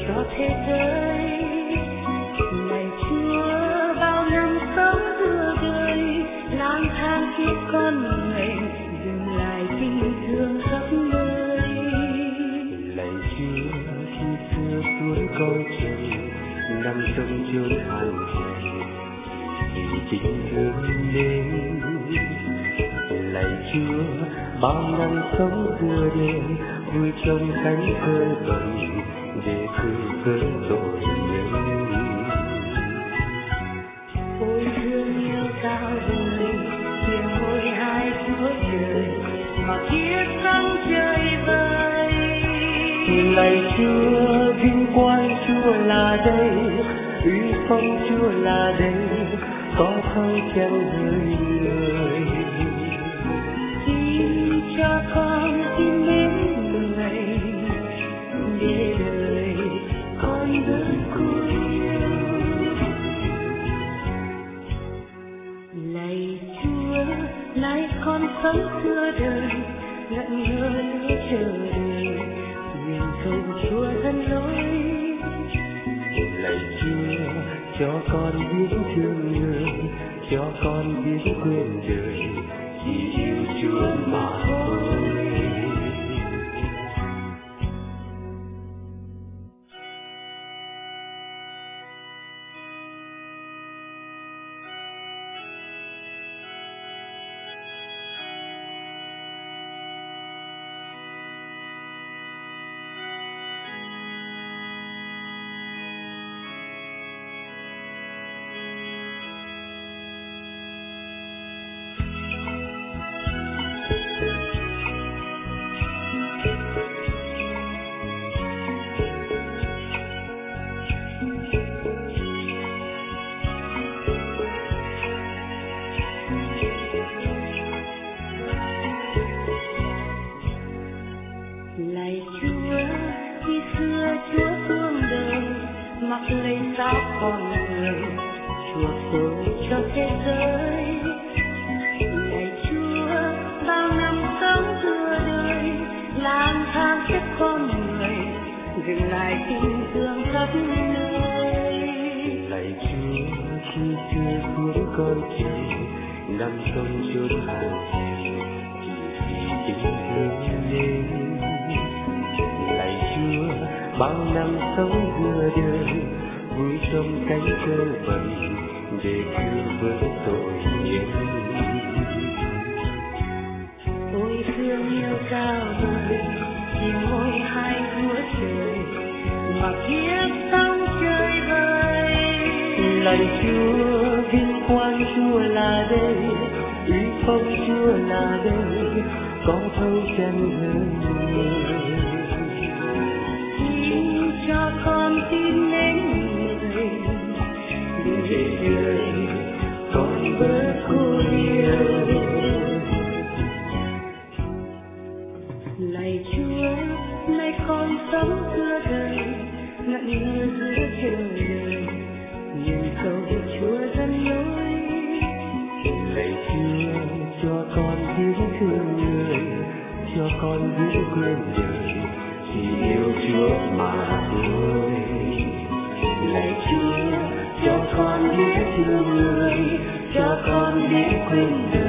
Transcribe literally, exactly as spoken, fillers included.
cho thế giới. Lạy Chúa, bao năm sống giữa đời lang thang kiếp con người, dừng lại tình thương khắp nơi. Lạy Chúa, khi xưa xuống coi trời, nằm trong chốn hàng trời, vì tình thương đến. Lạy Chúa, bao năm sống giữa đêm, vui trong cánh cơn bận, để cứu cơn tội nhân. Ôi thương yêu cao vời, hiền hối hai Chúa trời, mà kiếp sống chơi vơi. Lạy Chúa, vinh quang Chúa là đây, uy phong Chúa là đây, có thâu chân hơi người. Xin cho con tin mến người, để đời con bước cuối yêu. Lạy Chúa, nay con sống giữa đời, ngẩn ngơ giữa chờ đợi, nguyện cầu Chúa dẫn lối. Lạy Chúa, cho con biết thương người, cho con biết quên đời, chỉ yêu Chúa mà thôi. Lạy Chúa, khi xưa Chúa xuống đời, mặc lấy xác con người, chuộc tội cho thế giới. Lạy Chúa, bao năm sống giữa đời, lang thang kiếp con người, dừng lại tình thương khắp nơi. Lạy Chúa, khi xưa xuống con trời, nằm trong chốn hàng trời, chỉ vì tình thương nên. Lạy Chúa, bao năm sống giữa đời, vui trong cánh cơn bận, để cứu vớt tội nhân. Ôi thương yêu cao vời, hiền hối hai Chúa trời, mà kiếp sống chơi vơi. Lạy Chúa, vinh quang Chúa là đây, uy phong Chúa là đây, có thâu chân hơi người. Xin cho con tin mến người, để đời con bớt cô yêu. Lạy Chúa, nay con sống giữa đời, ngẩn ngơ giữa chờ đợi, nguyện cầu Chúa dẫn lối. Lạy Chúa, cho con biết thương người, cho con biết quên đời, chỉ yêu Chúa mà thôi. Lạy Chúa, cho con biết thương người, cho con biết quên đời,